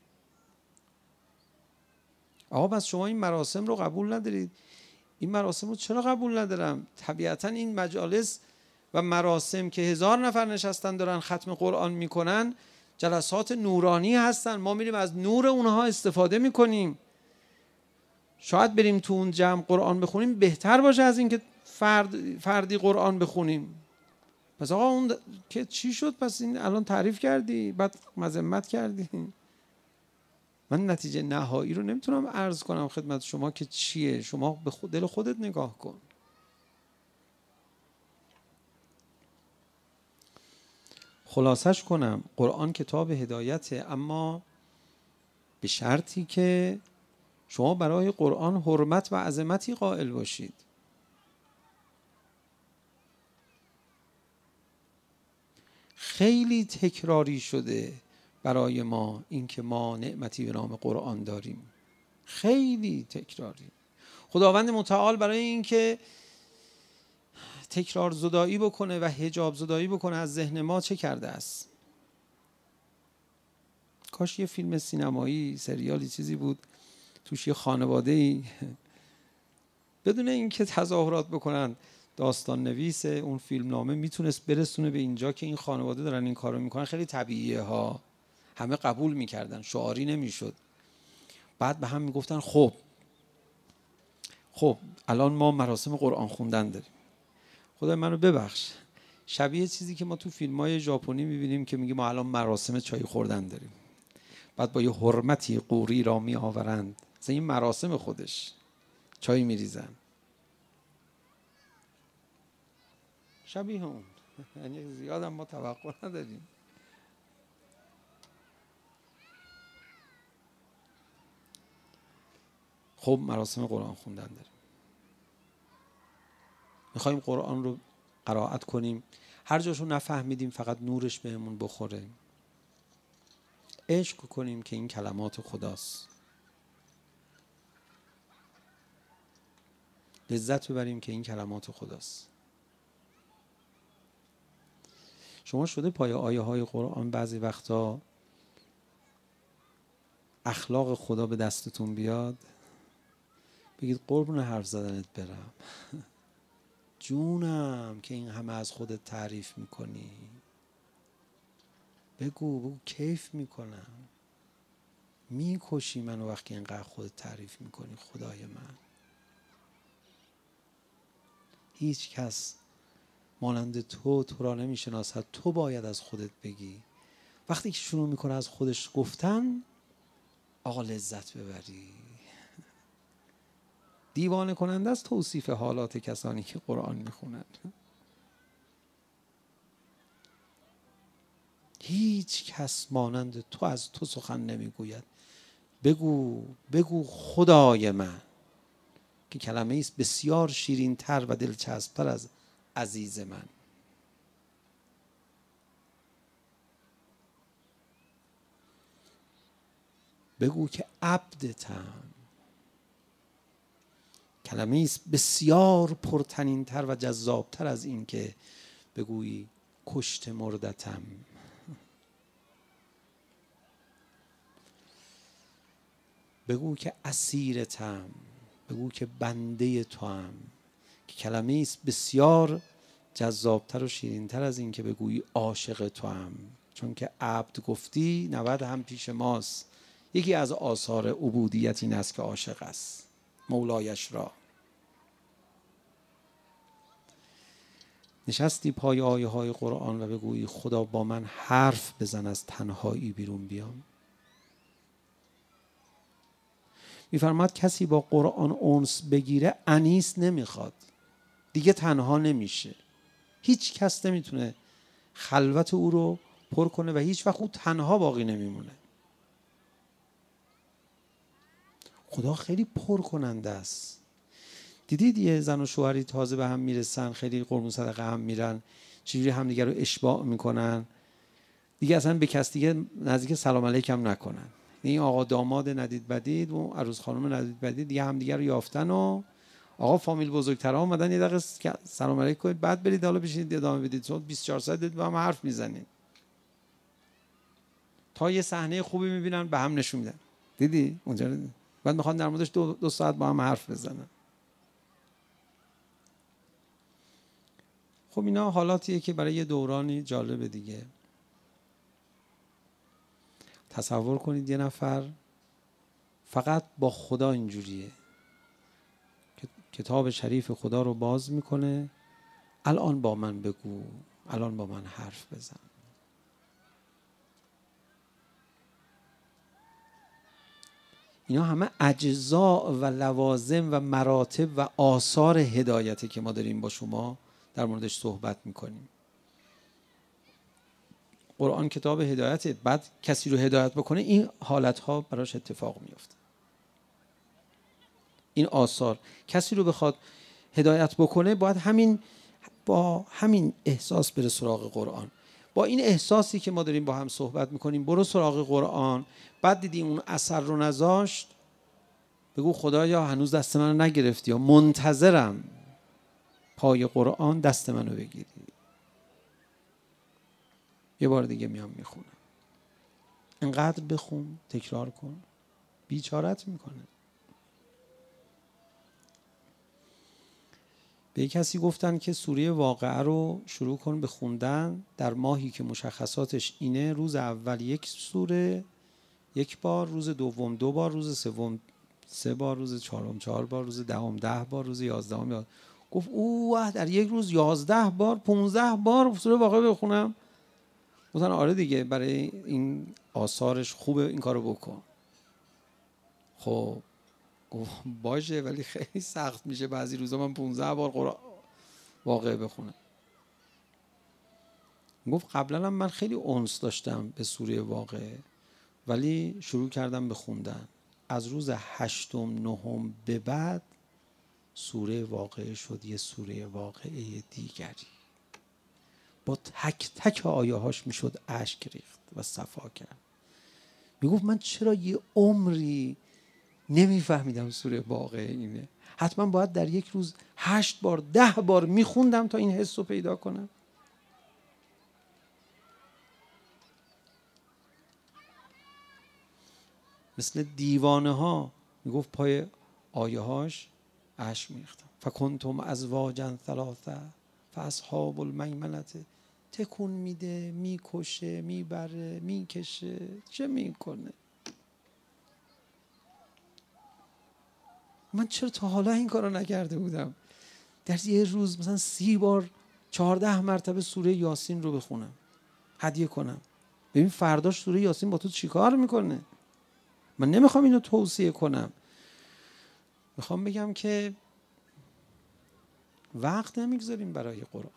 آقا بس شما این مراسم رو قبول ندارید. این مراسم رو چرا قبول ندارم؟ طبیعتا این مجالس و مراسم که 1000 نفر نشستن دارن ختم قرآن میکنن جلسات نورانی هستن، ما میریم از نور اونها استفاده میکنیم. شاید بریم تو اون جمع قرآن بخونیم بهتر باشه از این که فردی قرآن بخونیم. پس آقا اون که چی شد؟ پس این الان تعریف کردی بعد مذمت کردی. من نتیجه نهایی رو نمیتونم عرض کنم خدمت شما که چیه. شما به دل خودت نگاه کن. خلاصش کنم، قرآن کتاب هدایته، اما به شرطی که شما برای قرآن حرمت و عظمتی قائل باشید. خیلی تکراری شده برای ما این که ما نعمتی به نام قرآن داریم، خیلی تکراری. خداوند متعال برای این که تکرار زدایی بکنه و حجاب زدایی بکنه از ذهن ما چه کرده است؟ کاش یه فیلم سینمایی، سریالی، چیزی بود توش یه خانواده‌ای بدون اینکه تظاهرات بکنن، داستان نویس اون فیلم نامه میتونست برسونه به اینجا که این خانواده دارن این کارو میکنن، خیلی طبیعیه ها، همه قبول میکردن، شعاری نمیشد. بعد به هم میگفتن خب الان ما مراسم قرآن خوندن داریم. خدای منو ببخش، شبیه چیزی که ما تو فیلم‌های ژاپنی می‌بینیم که میگه ما الان مراسم چای خوردن داریم، بعد با یه حرمتی قوری را می‌آورند، مثلا این مراسم خودش چای می‌ریزن، شبیه اون. یعنی زیاد هم ما توقع نداریم. خب مراسم قرآن خوندن داریم، می‌خوایم قرآن رو قرائت کنیم، هر جاشو نفهمیدیم فقط نورش بهمون بخوره، عشق کنیم که این کلمات خداست، لذت ببریم که این کلمات خداست. شما شده پای آیه های قرآن بعضی وقتا اخلاق خدا به دستتون بیاد بگید قربون حرف زدنت برم، جونم که این همه از خودت تعریف میکنی، بگو کیف میکنم. میکشی منو وقتی اینقدر خودت تعریف میکنی خدای من. هیچ کس مانند تو را نمیشناسد. تو باید از خودت بگی. وقتی که شروع میکنه از خودش گفتن، آقا لذت ببری. دیوانه کننده است توصیف حالات کسانی که قرآن میخونند. هیچ کس مانند تو از تو سخن نمیگوید. بگو خدای من، که کلمه است بسیار شیرین تر و دلچسب تر از عزیز من. بگو که عبدتم. کلمه است بسیار پرطنین تر و جذاب تر از این که بگویی کشت مردتم. بگو که اسیرتم. بگو که بنده توام، که کلمه است بسیار جذابتر و شیرینتر از این که بگویی عاشق توام. چون که عبد گفتی 90 هم پیش ماست. یکی از آثار عبودیت این است که عاشق است مولایش را. نشستی پای آیه های قرآن و بگویی خدا با من حرف بزن، از تنهایی بیرون بیام. میفرماد کسی با قرآن انس بگیره انیس نمیخواد، دیگه تنها نمیشه. هیچ کس نمیتونه خلوت او رو پر کنه و هیچ وقت او تنها باقی نمیمونه. خدا خیلی پر کننده است. دیدید یه زن و شوهری تازه به هم میرسن، خیلی قربون صدقه هم میرن، چجوری همدیگه رو اشباع میکنن، دیگه اصلا به کس دیگه نزدیک سلام علیک هم نکنن. این آقا داماد ندید بدید و عروس خانم ندید بدید دیگه همدیگه رو یافتن و آقا فامیل بزرگترها اومدن یه دقیقه سلام علیک کنید بعد برید حالا بشینید ادامه بدید. چون 24 ساعت با هم حرف میزنید تا یه صحنه خوبی میبینن به هم نشون میدن. دیدی اونجا بعد میخوان در موردش 2 ساعت با هم حرف بزنن. خب اینا حالاتیه که برای یه دورانی جالبه دیگه. تصور کنید یه نفر فقط با خدا اینجوریه، کتاب شریف خدا رو باز میکنه، الان با من بگو، الان با من حرف بزن. اینا همه اجزا و لوازم و مراتب و آثار هدایته که ما داریم با شما در موردش صحبت میکنیم. قرآن کتاب هدایته، بعد کسی رو هدایت بکنه این حالتها براش اتفاق میفته. این آثار کسی رو بخواد هدایت بکنه باید با همین احساس بره سراغ قرآن. با این احساسی که ما داریم با هم صحبت میکنیم برو سراغ قرآن. بعد دیدی اون اثر رو نذاشت، بگو خدایا هنوز دست منو نگرفتی یا منتظرم پای قرآن دست منو بگیری. یه بار دیگه میام میخونم. انقدر بخون، تکرار کن، بیچارت میکنه. به کسی گفتن که سوره واقعه رو شروع کن به خوندن در ماهی که مشخصاتش اینه، روز اول 1 سوره 1 بار، روز دوم 2 بار، روز سوم 3 بار، روز چهارم 4 بار، روز دهم 10 بار، روز 11 گفت اوه در یک روز 11 بار 15 بار سوره واقعه بخونم. گفتن آره دیگه برای این آثارش خوبه این کارو بکن. خب گفت باشه ولی خیلی سخت میشه بعضی روزا من 15 بار قرآن واقعه بخونم. گفت قبلا هم من خیلی انس داشتم به سوره واقعه ولی شروع کردم به خوندن. از روز 8م 9م به بعد سوره واقعه شد یه سوره واقعه دیگری. با تک تک آیه هاش میشد اشک ریخت و صفا کرد. میگفت من چرا یه عمری نمیفهمیدم سوره واقعه اینه، حتما باید در یک روز 8 بار 10 بار میخوندم تا این حس رو پیدا کنم. مثل دیوانه ها میگفت پای آیه هاش اشک میریختم. فکنتم ازواجا ثلاثه فاصحاب المیمنه تکون میده، میکشه، میبره، میکشه، چه میکنه؟ من چرا تا حالا این کارو نکرده بودم؟ در یه روز مثلا 30 بار 14 مرتبه سوره یاسین رو بخونم، هدیه کنم. ببین فرداش سوره یاسین با تو چیکار میکنه. من نمیخوام اینو توصیه کنم، میخوام بگم که وقت نمیگذاریم برای قرآن.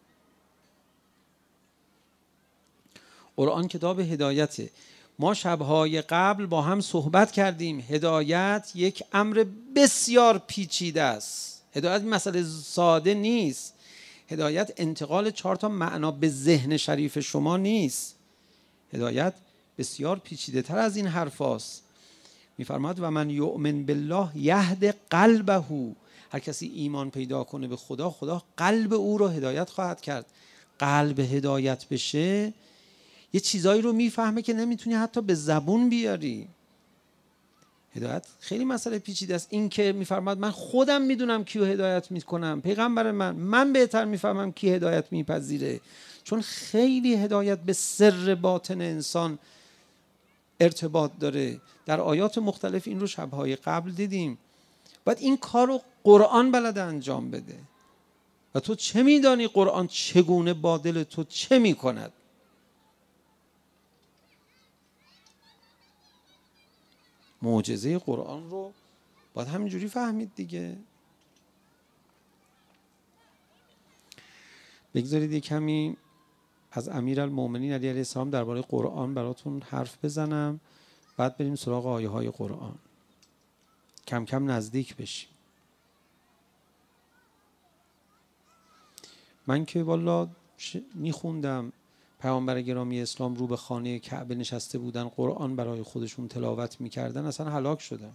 قرآن کتاب هدایته. ما شبهای قبل با هم صحبت کردیم هدایت یک امر بسیار پیچیده است. هدایت مسئله ساده نیست. هدایت انتقال 4 معنا به ذهن شریف شما نیست. هدایت بسیار پیچیده تر از این حرف هاست. میفرماد و من یؤمن بالله یهد قلبه، هر کسی ایمان پیدا کنه به خدا، خدا قلب او رو هدایت خواهد کرد. قلب هدایت بشه یه چیزایی رو میفهمه که نمیتونی حتی به زبون بیاری. هدایت خیلی مسئله پیچیده است. این که میفرماد من خودم میدونم کیو هدایت میکنم، پیغمبر من بهتر میفهمم کی هدایت میپذیره، چون خیلی هدایت به سر باطن انسان ارتباط داره. در آیات مختلف این رو شبهای قبل دیدیم. باید این کار رو قرآن بلده انجام بده. و تو چه میدانی قرآن چگونه با دل تو چه میکند؟ معجزه قرآن رو باید همینجوری فهمید دیگه. بگذارید یک کمی از امیرالمومنین علی علیه السلام درباره قرآن براتون حرف بزنم، بعد بریم سراغ آیه های قرآن، کم کم نزدیک بشیم. من که والا میخوندم پیامبر گرامی اسلام رو به خانه کعبه نشسته بودن، قرآن برای خودشون تلاوت میکردن، اصلا هلاک شدم.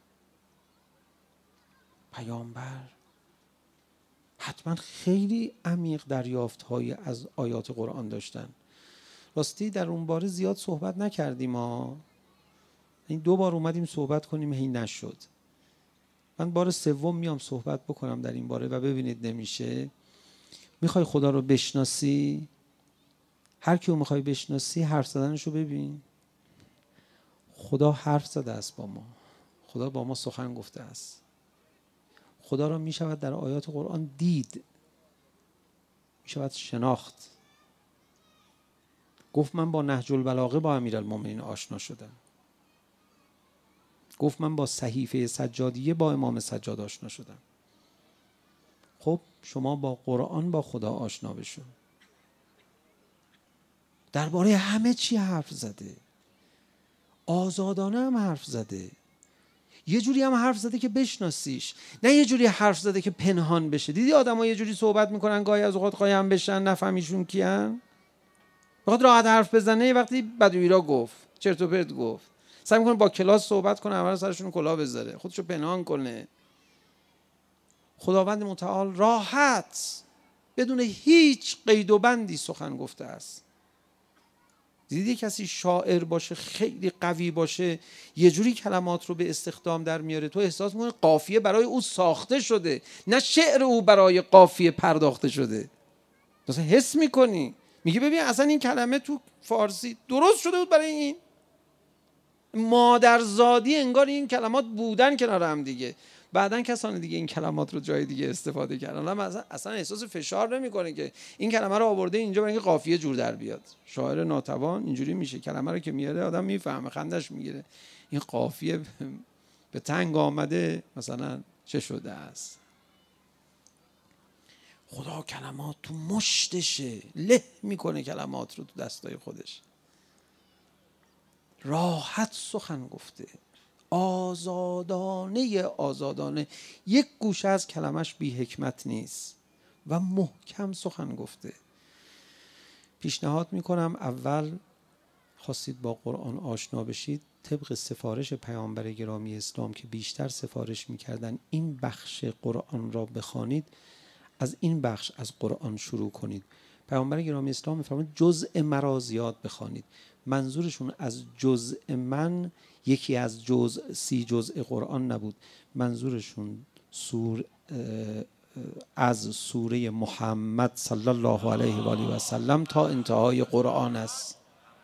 پیامبر حتما خیلی عمیق دریافت‌هایی از آیات قرآن داشتن. راستی در اون باره زیاد صحبت نکردیم این 2 بار اومدیم صحبت کنیم هی نشد. من بار 3 میام صحبت بکنم در این باره و ببینید نمیشه. میخوای خدا رو بشناسی؟ هر کیو میخوای بشناسی حرف زدنشو ببین. خدا حرف زده است با ما، خدا با ما سخن گفته است. خدا را میشود در آیات قرآن دید، میشود شناخت. گفت من با نهج البلاغه با امیرالمومنین آشنا شدم. گفت من با صحیفه سجادیه با امام سجاد آشنا شدم. خب شما با قرآن با خدا آشنا بشو. درباره همه چی حرف زده، آزادانه هم حرف زده. یه جوری هم حرف زده که بشناسیش، نه یه جوری حرف زده که پنهان بشه. دیدی آدم‌ها یه جوری صحبت میکنن گاهی از اوقات قایم بشن نفهمیشون کیان، بخاطر راحت حرف بزنه. یه وقتی بدوی را گفت، چرت و پرت گفت، سعی میکنه با کلاس صحبت کنه، اول سرشون کلاه بذاره، خودشو پنهان کنه. خداوند متعال راحت بدون هیچ قید و بندی سخن گفته است. دیدی کسی شاعر باشه، خیلی قوی باشه، یه جوری کلمات رو به استخدام در میاره، تو احساس می‌کنی قافیه برای او ساخته شده، نه شعر او برای قافیه پرداخته شده. مثلا حس می‌کنی، میگه ببین اصلا این کلمه تو فارسی درست شده بود برای این. مادرزادی انگار این کلمات بودن کنار هم دیگه. بعدن کسان دیگه این کلمات رو جای دیگه استفاده کردن. اصلا احساس فشار نمیکنه که این کلمه رو آورده اینجا برای اینکه قافیه جور در بیاد. شاعر ناتوان اینجوری میشه، کلمه رو که میاره آدم میفهمه، خندش میگیره. این قافیه به تنگ آمده مثلا چه شده است. خدا کلمات تو مشتشه، له میکنه کلمات رو تو دستای خودش. راحت سخن گفته، آزادانه، یک گوشه از کلمش بی حکمت نیست و محکم سخن گفته. پیشنهاد میکنم اول خواستید با قرآن آشنا بشید، طبق سفارش پیامبر گرامی اسلام که بیشتر سفارش میکردن این بخش قرآن را بخوانید، از این بخش از قرآن شروع کنید. پیامبر گرامی اسلام میفرمایند جزء مرا زیاد بخوانید. منظورشون از جزء من یکی از 30 جزء قرآن نبود، منظورشون از سوره محمد صلی الله علیه و آله و سلم تا انتهای قرآن است.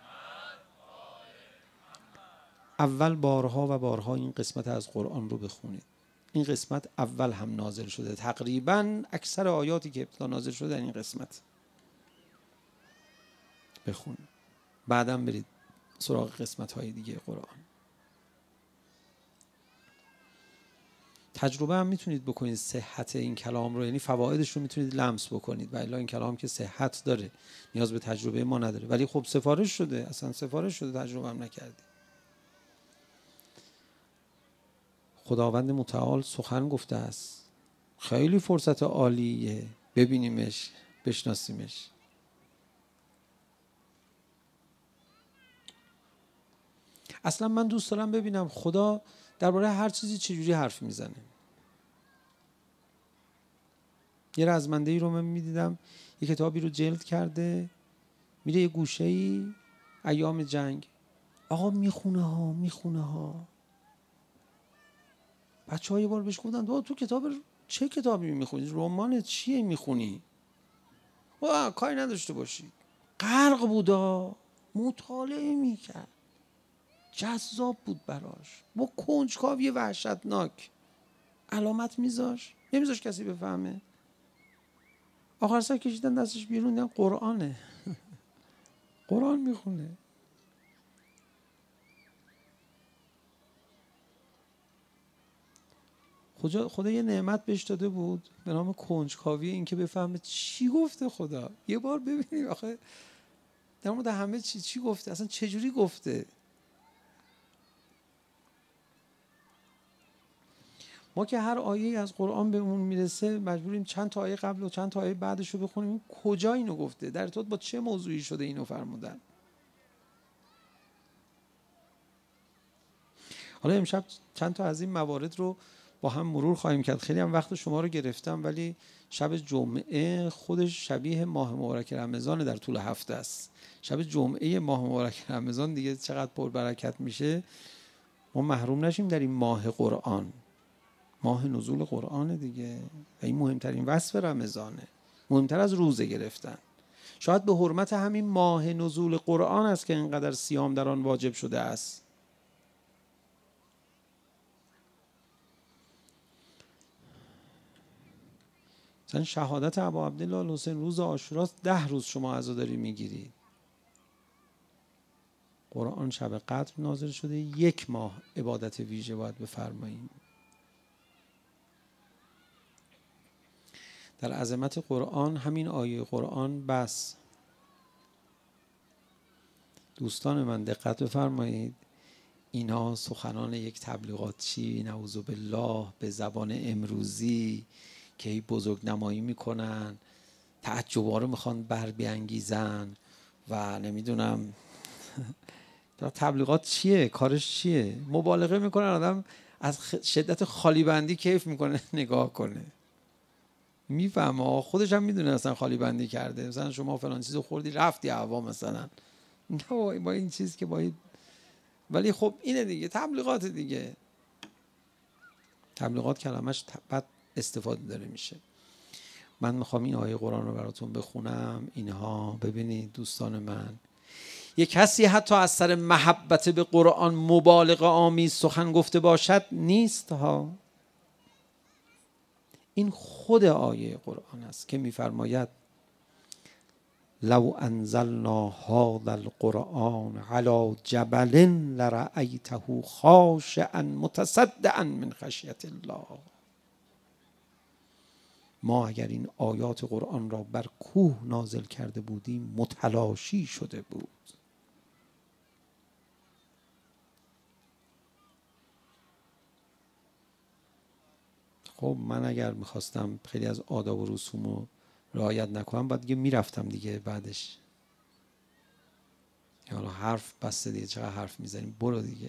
اول بارها و بارها این قسمت از قرآن رو بخونید. این قسمت اول هم نازل شده، تقریبا اکثر آیاتی که ابتدا نازل شده در این قسمت بخون، بعداً برید سراغ قسمت های دیگه قرآن. تجربه هم میتونید بکنید صحت این کلام رو، یعنی فوایدش رو میتونید لمس بکنید، و الا این کلام که صحت داره نیاز به تجربه ما نداره، ولی خب سفارش شده، اصلا سفارش شده، تجربه هم نکردی. خداوند متعال سخن گفته است، خیلی فرصت عالیه ببینیمش، بشناسیمش. اصلا من دوست دارم ببینم خدا درباره هر چیزی چجوری حرف میزنه. یه رزمنده‌ای رو من میدیدم یه کتابی رو جلد کرده، میره یه گوشه‌ای ایام جنگ، آقا میخونه ها. بچه‌ها یه بار بهش گفتن تو کتاب چه کتابی میخونی؟ رمان چیه میخونی؟ کاری نداشته باشی. غرق بودا، مطالعه میکرد، جذاب بود براش، با کنجکاوی وحشتناک علامت نمیذاش کسی بفهمه. آخر سر کشیدن دستش بیرون، دیدن قرآنه. قرآن میخونه. خدا یه نعمت بهش داده بود به نام کنجکاوی، این که بفهمه چی گفته خدا. یه بار ببینیم آخه در مورد همه چی گفته، اصلا چجوری گفته. ما که هر آیه از قرآن بهمون میرسه مجبوریم چند تا آیه قبل و چند تا آیه بعدش رو بخونیم کجا اینو گفته، در ارتباط با چه موضوعی شده اینو فرمودن. حالا امشب چند تا از این موارد رو با هم مرور خواهیم کرد. خیلی هم وقت شما رو گرفتم، ولی شب جمعه خودش شبیه ماه مبارک رمضان در طول هفته است. شب جمعه ماه مبارک رمضان دیگه چقدر پربرکت میشه. ما محروم نشیم در این ماه قرآن، ماه نزول قرآن دیگه، و این مهمترین وصف رمضانه، مهمتر از روزه گرفتن. شاید به حرمت همین ماه نزول قرآن است که اینقدر صیام در آن واجب شده است. مثلا شهادت ابا عبدالله الحسین روز عاشورا 10 روز شما عزاداری میگیرید. قرآن شب قدر نازل شده، 1 ماه عبادت ویژه باید بفرماییم. در عظمت قرآن همین آیه قرآن بس. دوستان من دقت بفرمایید، اینا سخنان یک تبلیغاتچی نعوذ بالله به زبان امروزی که هی بزرگ نمایی میکنن، تعجبا رو میخوان بر بیانگیزن و نمیدونم تبلیغات چیه، کارش چیه، مبالغه میکنن، آدم از شدت خالی بندی کیف میکنه نگاه کنه، میفهمه خودش هم میدونه اصلا خالی بندی کرده. مثلا شما فلان چیزو خوردی رفتی هوا مثلا، نه با این چیز که باید، ولی خب اینه دیگه، تبلیغات دیگه. تبلیغات کلمش بد استفاده داره میشه. من میخوام این آیه قرآن رو براتون بخونم. اینها ببینید دوستان من، یک کسی حتی از سر محبت به قرآن مبالغه آمیز سخن گفته باشد نیست ها. این خود آیه قرآن است که میفرماید لو انزلنا هذا القرآن على جبل لرأیته خاشعا متصدعا من خشیة الله. ما اگر این آیات قرآن را بر کوه نازل کرده بودیم متلاشی شده بود. خب من اگر میخواستم خیلی از آداب و رسوم رو رعایت نکنم باید دیگه میرفتم دیگه بعدش. حالا حرف بسته دیگه، چقدر حرف میزنیم، برو دیگه.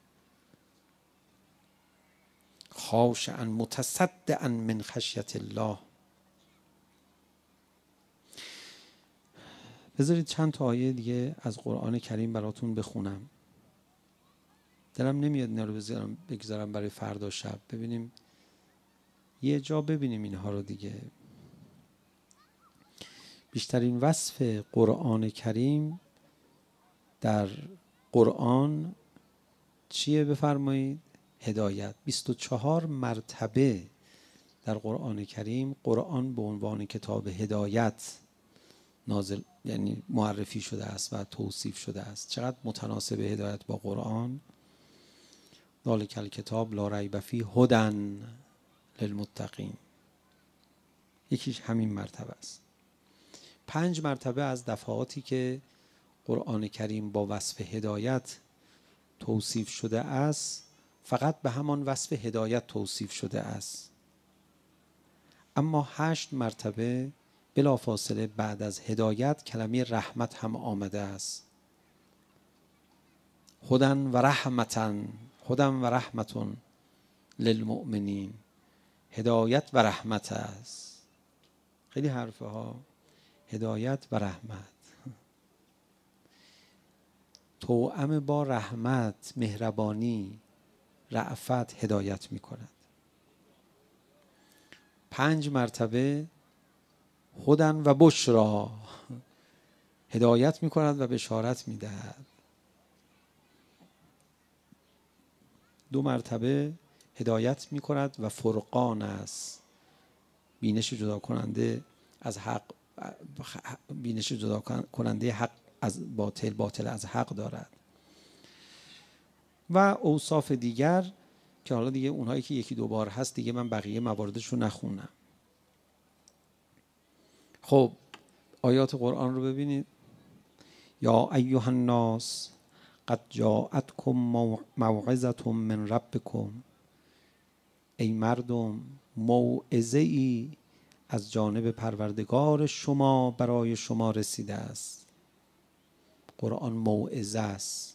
خاشعا متصدعا من خشیة الله. بذارید چند تا آیه دیگه از قرآن کریم براتون بخونم. دلم نمیاد اینا رو بگذارم برای فردا شب. ببینیم یه جا ببینیم اینها رو دیگه. بیشترین وصف قرآن کریم در قرآن چیه بفرمایید؟ هدایت. 24 مرتبه در قرآن کریم قرآن به عنوان کتاب هدایت نازل، یعنی معرفی شده است و توصیف شده است. چقدر متناسب هدایت با قرآن. ذالک الکتاب لا ریب فیه هدی للمتقین. یکیش همین مرتبه است. 5 مرتبه از دفعاتی که قرآن کریم با وصف هدایت توصیف شده است فقط به همان وصف هدایت توصیف شده است. اما 8 مرتبه بلافاصله بعد از هدایت کلمه رحمت هم آمده است. هدی و رحمتاً، هدی و رحمتون للمؤمنین. هدایت و رحمت است. خیلی حرفه ها. هدایت و رحمت توأم با رحمت، مهربانی، رأفت هدایت می کند. 5 مرتبه هدی و بشرا هدایت می کند و بشارت می دهد. 2 مرتبه هدایت می کند و فرقان است. بینش جدا کننده از حق، بینش جدا کننده حق از باطل، باطل از حق دارد. و اوصاف دیگر که حالا دیگه اونهایی که یکی دو بار هست دیگه من بقیه مواردش رو نخونم. خب آیات قرآن رو ببینید. یا ایها الناس قد جاءتکم موعظة من ربکم. ای مردم، موعظه ای از جانب پروردگار شما برای شما رسیده است. قرآن موعظه است.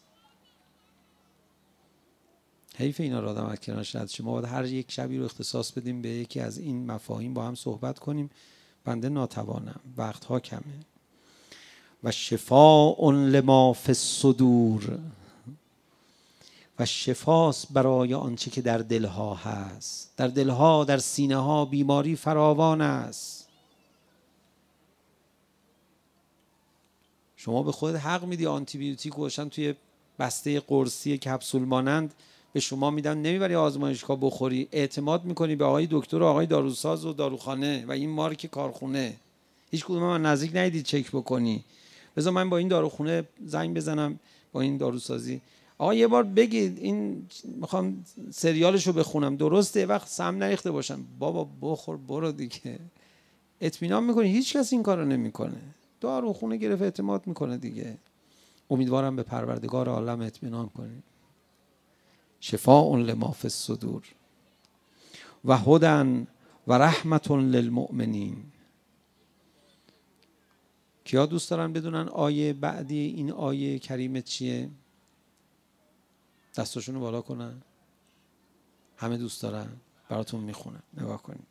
حیف اینا رو آدم از کنارش رد شه. ما باید هر یک شبی رو اختصاص بدیم به یکی از این مفاهیم با هم صحبت کنیم. بنده ناتوانم، وقتها کمه. و شفاء لما فی الصدور، و شفاست برای آنچه که در دلها هست. در دلها، در سینه ها بیماری فراوان است. شما به خودت حق میدی آنتی بیوتیک روشن توی بسته قرصی کپسول مانند به شما میدن، نمیبری آزمایشگاه بخوری، اعتماد میکنی به آقای دکتر و آقای داروساز و داروخانه و این مارک کارخونه. هیچ کدوم من نزدیک ندیدی چک بکنی. بذار من با این داروخونه زنگ بزنم، با این داروسازی، آقا یه بار بگید این میخوام سریالشو بخونم، درسته؟ وقت سم نریخته باشم. بابا بخور برو دیگه. اطمینان میکنی؟ هیچ کس این کارو نمیکنه. داروخونه گرفت اعتماد میکنه دیگه. امیدوارم به پروردگار عالم اطمینان کنید. شفاء لما فی الصدور و هدی و رحمت للمؤمنین. کیا دوست دارن بدونن آیه بعدی این آیه کریمه چیه؟ دستاشونو بالا کنن. همه دوست دارن. براتون میخونم، نگاه کنید.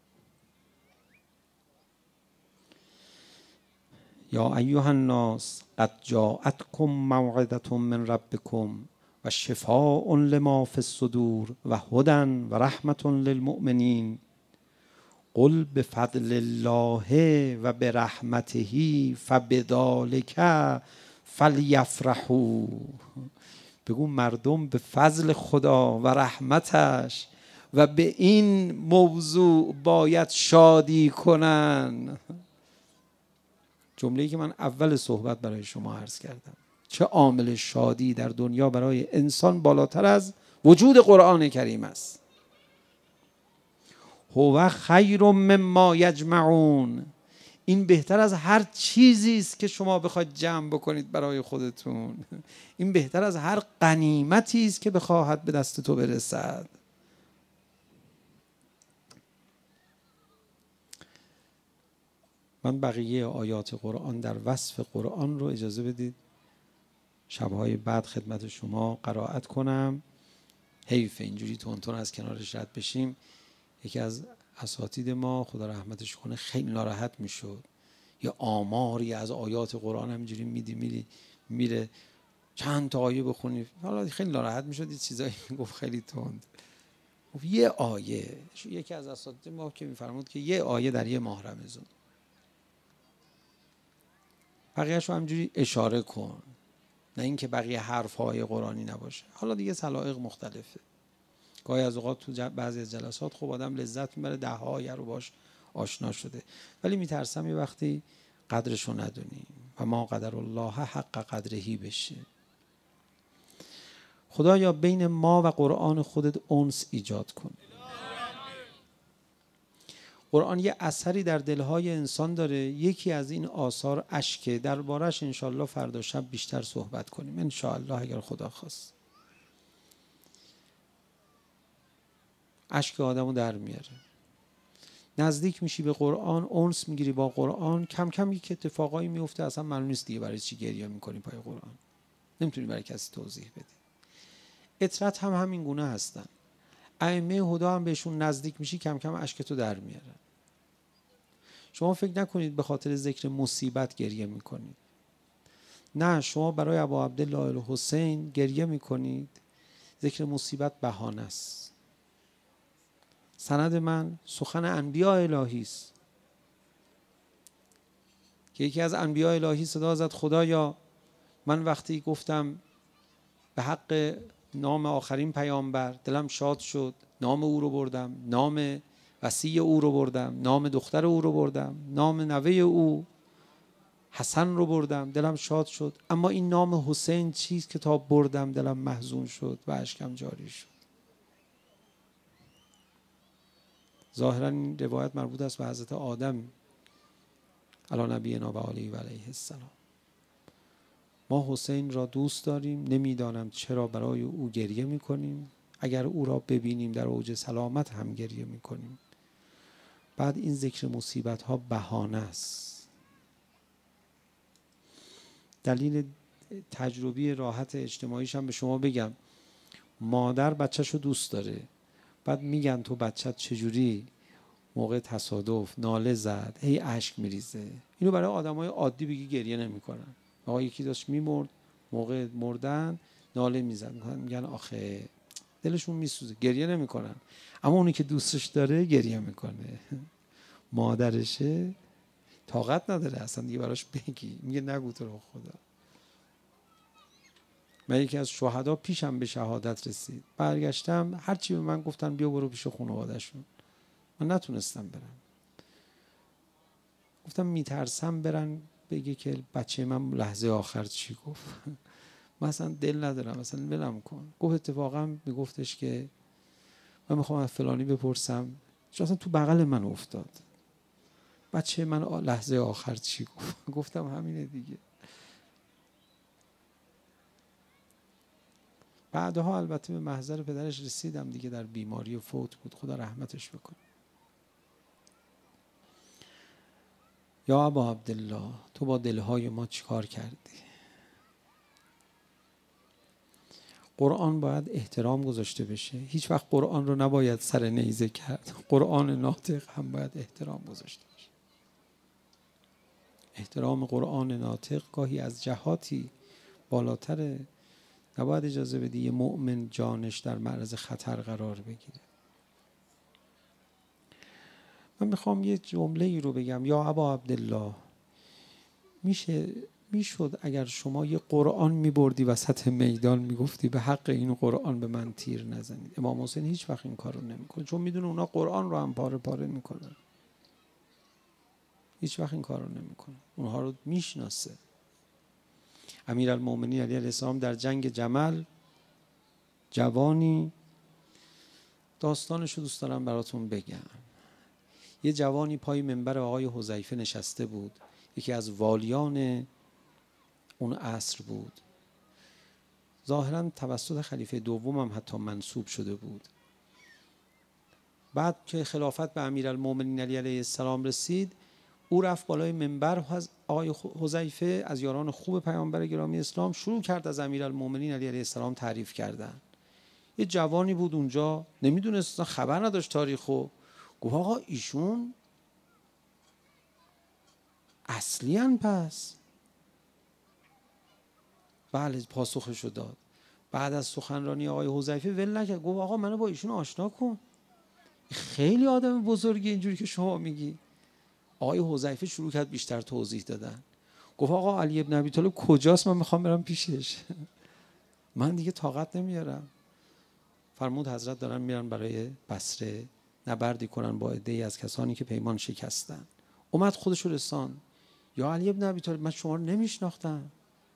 یا ایها الناس قد جاءتکم موعظة من ربکم و شفاء لما فی الصدور و هدی و رحمت للمؤمنین. قل بفضل الله و برحمته فبذلک فلیفرحوا. بگو مردم به فضل خدا و رحمتش و به این موضوع باید شادی کنن. جمله‌ای که من اول صحبت برای شما عرض کردم. چه عامل شادی در دنیا برای انسان بالاتر از وجود قرآن کریم است. هو خیر مما یجمعون. این بهتر از هر چیزی است که شما بخواید جمع بکنید برای خودتون. این بهتر از هر غنیمتی است که بخواهد به دست تو برسد. من بقیه آیات قرآن در وصف قرآن رو اجازه بدید شبهای بعد خدمت شما قرائت کنم. حیف اینجوری تونتون از کنارش رد بشیم. یکی از اساتید ما خدا رحمتش کنه خیلی ناراحت میشد. یه آماری از آیات قرآن همینجوری میره چند تا آیه بخونی، حالا خیلی ناراحت میشد، یه چیزایی میگفت خیلی تند. یه آیه، یکی از اساتید ما که میفرمود که یه آیه در یه ماه رمضان، بقیه‌اش رو همجوری اشاره کن، نه اینکه بقیه حرف‌های قرآنی نباشه. حالا دیگه سلایق مختلفه، گاهی از اوقات تو بعضی از جلسات خب آدم لذت میبره، ده ها آیه رو باش آشنا شده، ولی میترسم یه وقتی قدرشو ندونیم و ما قدر الله حق قدرهی بشه. خدایا بین ما و قرآن خودت انس ایجاد کن. قرآن یه اثری در دلهای انسان داره، یکی از این آثار اشکه، دربارش انشالله فردا شب بیشتر صحبت کنیم انشالله اگر خدا خواست. اشک آدمو در میاره، نزدیک میشی به قرآن، انس میگیری با قرآن، کم کم یک اتفاقایی میفته اصلا معلوم نیست دیگه برای چی گریه میکنی پای قرآن، نمیتونی برای کسی توضیح بدی. اطرت هم همین گونه هستن، ائمه هدی هم بهشون نزدیک میشی کم کم اشکتو در میارن. شما فکر نکنید به خاطر ذکر مصیبت گریه میکنید، نه، شما برای ابا عبدالله الحسین گریه میکنید، ذکر مصیبت بهانه است. سند من سخن انبیاء الهی است که یکی از انبیاء الهی صدا زد خدایا من وقتی گفتم به حق نام آخرین پیامبر دلم شاد شد، نام او رو بردم، نام وصی او رو بردم، نام دختر او رو بردم، نام نوه او حسن رو بردم، دلم شاد شد، اما این نام حسین چیست که تا بردم دلم محزون شد و اشکم جاری شد. ظاهرا این روایت مربوط است به حضرت آدم علی نبینا و آله و علیه السلام. ما حسین را دوست داریم، نمیدانم چرا برای او گریه میکنیم، اگر او را ببینیم در اوج سلامت هم گریه میکنیم. بعد این ذکر مصیبت ها بهانه است. دلیل تجربی راحت اجتماعیش هم به شما بگم، مادر بچه‌شو دوست داره، بعد میگن تو بچت چجوری موقع تصادف ناله زد هی اشک میریزه، اینو برای آدمای عادی بگی گریه نمیکنن. آقا یکی داشت میمرد، موقع مردن ناله میزد، میگن آخه دلشون میسوزه، گریه نمیکنن. اما اونی که دوستش داره گریه میکنه، مادرشه طاقت نداره اصلا دیگه براش بگی، میگه نگو تو رو خدا. من یکی از شهدا پیشم به شهادت رسید، برگشتم هرچی به من گفتن بیا برو پیش خانواده‌شون، من نتونستم برم. گفتم میترسم برن بگه که بچه من لحظه آخر چی گفت. من اصلا دل ندارم، اصلا ولم کن. گفت اتفاقا میگفتش که من میخوام از فلانی بپرسم، چون اصلا تو بغل من افتاد، بچه من لحظه آخر چی گفت. گفتم همینه دیگه. بعدها البته به محضر پدرش رسیدم دیگه، در بیماری و فوت بود، خدا رحمتش بکنه. یا ابا عبدالله تو با دلهای ما چیکار کردی؟ قرآن باید احترام گذاشته بشه، هیچ وقت قرآن رو نباید سر نیزه کرد، قرآن ناطق هم باید احترام گذاشته بشه. احترام قرآن ناطق گاهی از جهاتی بالاتره، نباید اجازه بدی یه مؤمن جانش در معرض خطر قرار بگیره. من میخوام یه جمله ای رو بگم، یا ابا عبدالله میشد اگر شما یه قرآن میبردی وسط میدان میگفتی به حق این قرآن به من تیر نزنید. امام حسین هیچ وقت این کار رو نمیکنه، چون میدونه اونا قرآن رو هم پاره پاره میکنن، هیچ وقت این کار رو نمیکنه، اونها رو میشناسه. امیرالمومنین علیه السلام در جنگ جمل، جوانی، داستانش رو دوست دارم براتون بگم. یه جوانی پای منبر آقای حذیفه نشسته بود، یکی از والیان اون عصر بود، ظاهراً توسط خلیفه دوم هم حتی منصوب شده بود. بعد که خلافت به امیرالمومنین علیه السلام رسید، او رفت بالای منبر، آقای حذیفه از یاران خوب پیامبر گرامی اسلام شروع کرد از امیرالمومنین علیه السلام تعریف کردن. یه جوانی بود اونجا، نمیدونست، خبر نداشت تاریخو، گفت آقا ایشون اصلیاً پس؟ بله، پاسخشو داد. بعد از سخنرانی آقای حذیفه ول نکرد، گفت آقا منو با ایشون آشنا کن، خیلی آدم بزرگی اینجوری که شما میگی. آقای حذیفه شروع کرد بیشتر توضیح دادن. گفت آقا علی ابن ابی طالب کجاست، من میخوام برم پیشش. من دیگه طاقت نمیارم. فرمود حضرت دارن میرن برای بصره نبردی کنن با عده‌ای از کسانی که پیمان شکستن. اومد خودشو رسان، یا علی ابن ابی طالب من شما رو نمیشناختم،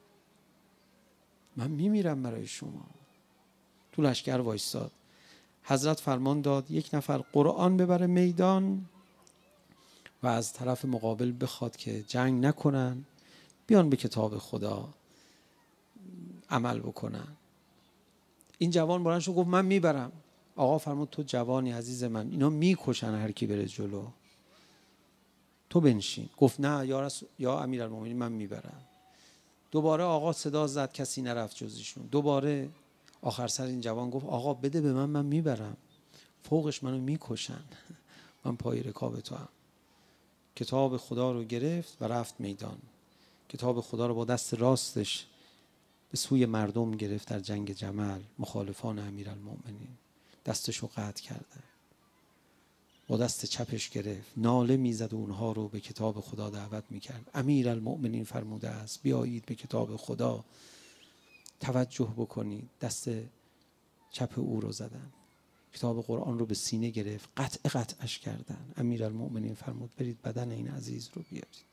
من میمیرم برای شما. تو لشکر وایساد. حضرت فرمان داد یک نفر قرآن ببره میدان و از طرف مقابل بخواد که جنگ نکنن، بیان به کتاب خدا عمل بکنن. این جوان بلند شد گفت من میبرم. آقا فرمود تو جوانی عزیز من، اینا میکشن هر کی بره جلو، تو بنشین. گفت نه یا امیرالمومنین من میبرم. دوباره آقا صدا زد، کسی نرفت جز ایشون. دوباره آخر سر این جوان گفت آقا بده به من میبرم، فوقش منو میکشن، من پای رکاب تو هم. کتاب خدا رو گرفت و رفت میدان. کتاب خدا رو با دست راستش به سوی مردم گرفت. در جنگ جمل مخالفان امیرالمومنین دستش رو قطع کرده، با دست چپش گرفت، ناله میزد و اونها رو به کتاب خدا دعوت میکرد. امیرالمومنین فرموده است بیایید به کتاب خدا توجه بکنید. دست چپ او رو زدن، کتاب قرآن رو به سینه گرفت، قطعش کردن. امیرالمومنین فرمود برید بدن این عزیز رو بیارید.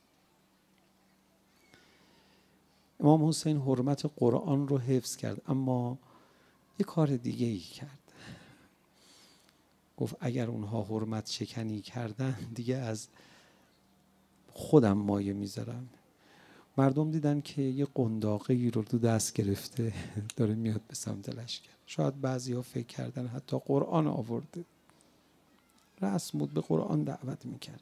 امام حسین حرمت قرآن رو حفظ کرد، اما یه کار دیگه ای کرد. گفت اگر اونها حرمت شکنی کردن دیگه از خودم مایه میذارم. مردم دیدن که یه قنداقی رو دو دست گرفته داره میاد به سمت لشکر. شاید بعضی‌ها فکر کردن حتی قرآن آورده. رسم بود به قرآن دعوت میکردن.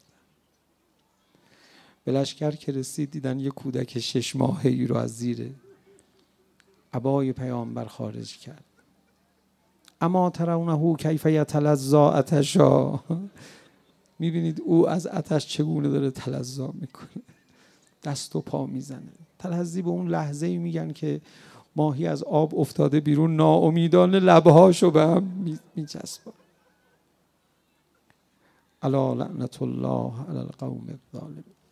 به لشکر که رسید دیدن یه کودک 6 ماهه‌ای رو از زیر عبای پیامبر خارج کرد. اما ترونه کیف یتلظی عطشا، میبینید او از عطش چگونه داره تلظی میکنه، دست و پا میزنه. تلظی به اون لحظه‌ای میگن که ماهی از آب افتاده بیرون، ناامیدانه لبهاشو به هم میچسبه. الا لعنت الله علی القوم الظالمین.